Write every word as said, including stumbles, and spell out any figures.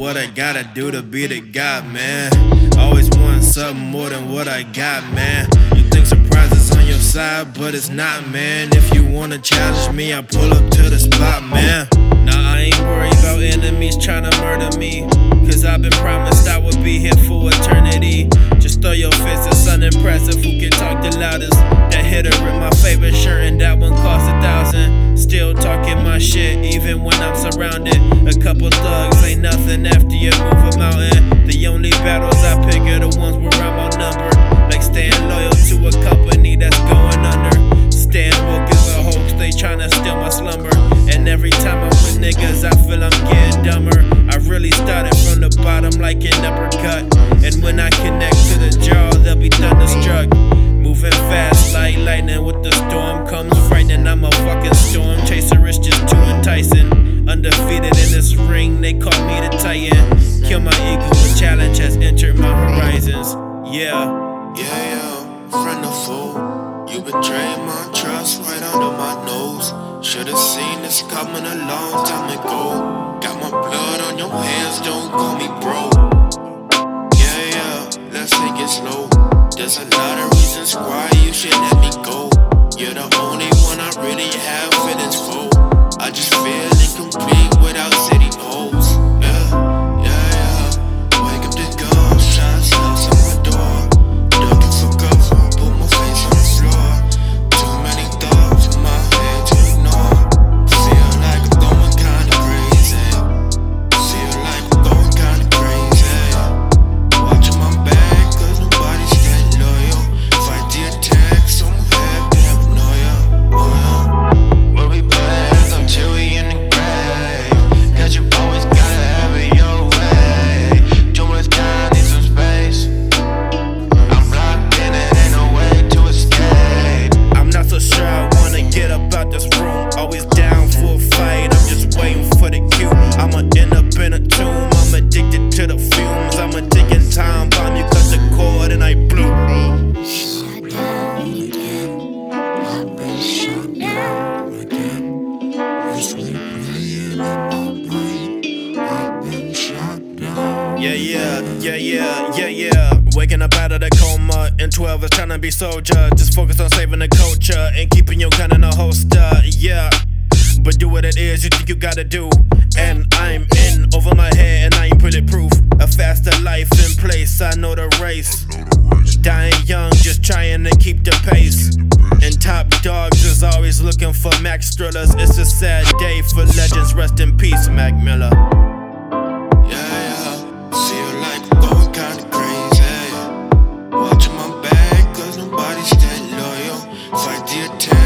what I gotta do to be the God, man. Always want something more than what I got, man. You think surprise is on your side, but it's not, man. If you wanna challenge me, I pull up to the spot, man. Nah, I ain't worried about enemies tryna murder me, cause I've been promised I would be here for eternity. Just throw your fists, it's unimpressive who can talk the loudest. That hitter in my favorite shirt and that one cost a thousand. Still talking my shit even when I'm surrounded. A couple thugs ain't nothing after you move a mountain. The only battles I pick are the ones where I'm outnumbered. Like staying loyal to a company that's going under. Staying woke is a hoax, they tryna steal my slumber. And every time I'm with niggas, I feel I'm getting dumber. I really started from the bottom like an uppercut. And when I connect to the jaw, they'll be thunderstruck. Moving fast like lightning with the storm comes frightening. I'm a fucking storm chaser, it's just too enticing. Undefeated in this ring, they call me the Titan. Kill my ego, the challenge has entered my horizons. Yeah. Yeah, yeah, friend or foe, you betrayed my trust right under my nose. Should've seen this coming a long time ago. Got my blood on your hands, don't call me bro. Yeah, yeah, let's take it slow. There's a lot of reasons why you should let me go. You're the only one I really have feelings for. I just feel incomplete without city hoes. Yeah, yeah, yeah, wake up the gunshots, house on my door. Looking for cover, put my face on the floor. Too many thoughts in my head to ignore. Feel like I'm going kinda crazy. Feel like I'm going kinda crazy. Watching my back cause nobody's getting loyal. Fight the attack, so I'm happy to have no ya. Oh yeah. We'll be back until we in the grave. Cause you always gotta have it your way. Too much time, need some space. I'm locked in and ain't no way to escape. I'm not so sure I wanna get up out this room. Always down for a fight, I'm just waiting for the cue. I'ma end up in a tomb, I'm addicted to the fumes. I'm a ticking time bomb, you cut the cord and I blew. Shut down again. I've been shut down again. It's replaying in my brain. I've been shut down. Yeah, yeah, yeah, yeah, yeah, yeah. Waking up out of the coma in twelve is trying to be soldier. Just focus on saving the culture and keeping your gun in a holster. Yeah, but do what it is you think you gotta do. And I'm in over my head and I ain't bulletproof. A faster life in place, I know the race. Dying young, just trying to keep the pace. And top dogs is always looking for Max thrillers. It's a sad day for legends, rest in peace, Mac Miller. Yeah, yeah, feel like I'm going kinda crazy. Watching my back cause nobody's that loyal. Fight the attack.